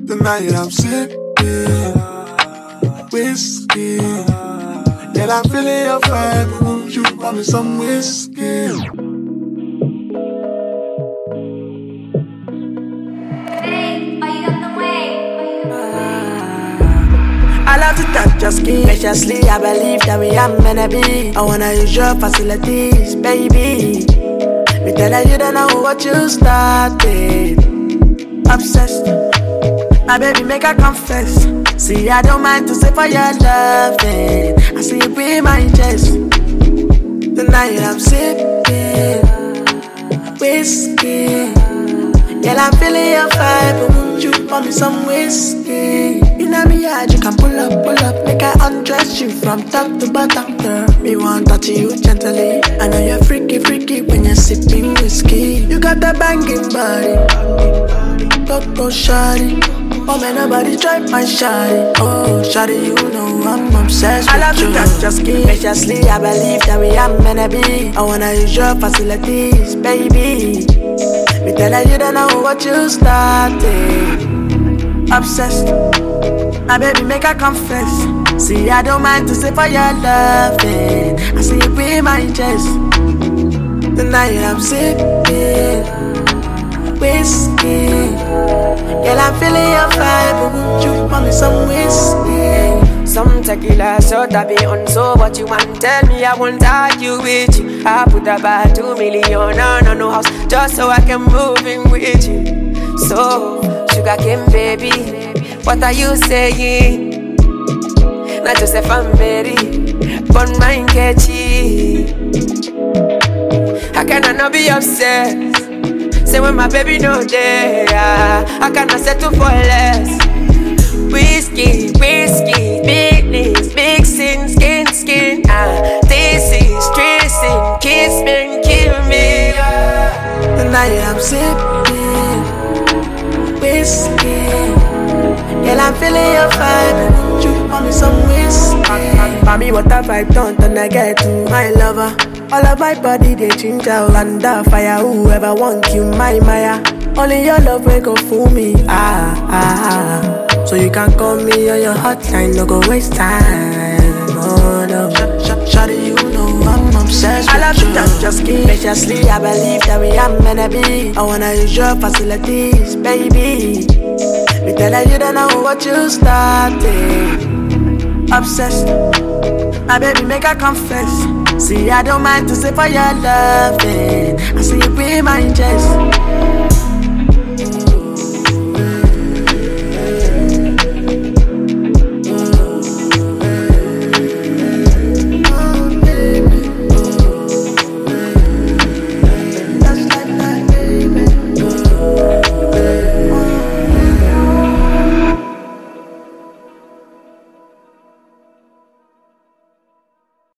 Tonight I'm sipping whiskey. Yet I'm feeling your vibe. Won't you buy me some whiskey? I love to touch your skin, graciously. I believe that we are meant to be. I wanna use your facilities, baby. Me tell her you don't know what you started. Obsessed, my baby make her confess. See, I don't mind to say for your loving. I see you be my chest. Tonight I'm sipping whiskey. Girl, I'm feeling your vibe, but won't you pour me some whiskey? In a me yard, you can pull up, make I undress you from top to bottom, girl. Me want touch you gently. I know you're freaky when you're sipping whiskey. You got that banging body, go shawty. Oh man, nobody drive my shawty. Oh shawty, you know I'm obsessed with you. I love to touch your skin, graciously. I believe that we are meant to be. I wanna use your facilities, baby. Me tell her you don't know what you started. Obsessed, my baby make her confess. See, I don't mind to say for your loving. I see you be my chest. Tonight I'm sipping whiskey. Girl, I'm feeling your vibe, but won't you pour me some whiskey? Some tequila shot I be on, so what you want? Tell me, I won't argue with you. I put about 2 million on no house just so I can move in with you. So, sugar cane baby, what are you saying? Not just a family, but mine catchy. How can I not be upset? Say when my baby no there, I cannot settle for less. Whiskey, business, mixing, skin, this is stressing, kiss me and kill me. Tonight I'm sipping whiskey. Girl, I'm feeling your vibe, won't you pour me some whiskey? For me, what have I done to get to my lover? All of my body, they change out under fire. Whoever want you, my Maya. Only your love will go fool me. So you can call me on your hotline, no go waste time. Oh no, shawty, you know I'm obsessed with you. I love to touch your skin, graciously. I believe that we are meant to be. I wanna use your facilities, baby. Me tell her you don't know what you started. Obsessed, my baby make her confess. See, I don't mind to say for your loving. I see you be my chest.